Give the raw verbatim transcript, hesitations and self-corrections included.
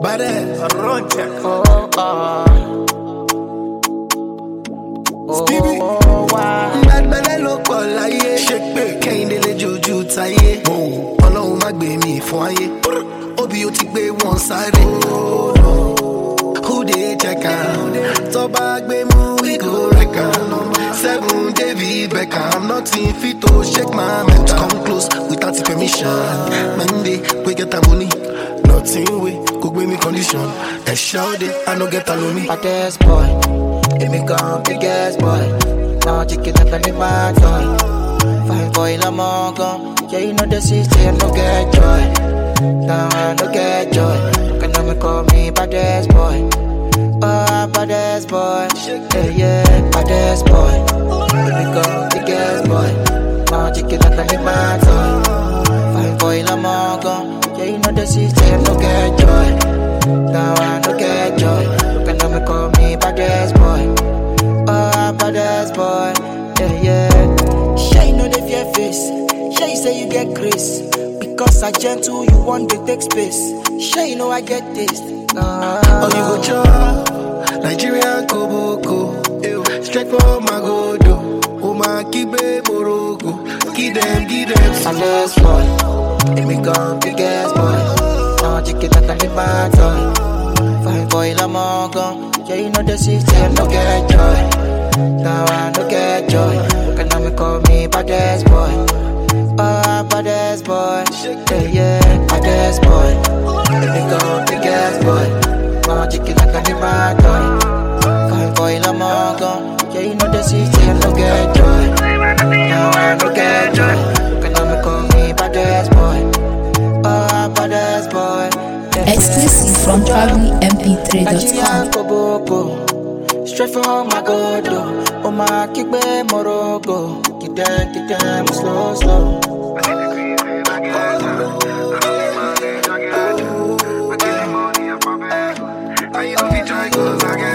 Badass. Run check. Oh, oh. Stevie. Oh, wow. Bad belly ló pọ̀ láyé. Ṣépè Kẹ́hìndé lè jojú táyé. Ọlọ́run má gbé mi fún ayé. Obi ó ti gbé wọn sáré. Who dey check am? Tó bá gbé mú we go wreck am. Seven David Beckham, nothing fit to shake my mental. Come close without the permission. Monday we get a money. Nothing we go give me condition. A shout it, I no get alone me. Baddest boy, let me come biggest boy. Now chicken up and my toy. Fine boy, I'm all gone. Yeah, you know the system, no get joy. Now I no get joy. Can I call me baddest boy? Oh, baddest boy. Yeah, yeah, baddest boy. Let me come biggest boy. Now chicken up and my toy. Fine boy, I'm all gone. Yeah, you know the system, no get joy. Now I no get joy. Can I call me baddest boy? Oh, baddest boy. Yeah, yeah. Sure you know the fear face. Sure you say you get grace. Because I gentle, you want to take space. Sure you know I get taste. Uh, Oh, you go chop Nigerian Koboko. Straight from my godo. Oh, my kibe morogo. Give them, give them. baddest boy. Let me come biggest boy. Now chicken that can be my toy. Fine boy, I'm all gone. Yeah, you know the system, no get joy. Now I no get joy. Can I call me baddest boy? Oh, baddest boy. Yeah, yeah, baddest boy. Let me come biggest boy. Now chicken that can be my toy. Fine boy, I'm all gone. Yeah, you know the system, no get joy. Now I no get joy. Can I call me baddest boy? Oh, baddest boy. Yeah, yeah. Exclusive from traveling m p three dot Nigerian com. Koboko, straight from my godo. Oh my kickbe morogo, get them, get them slow, slow. I ain't no be try, cause I get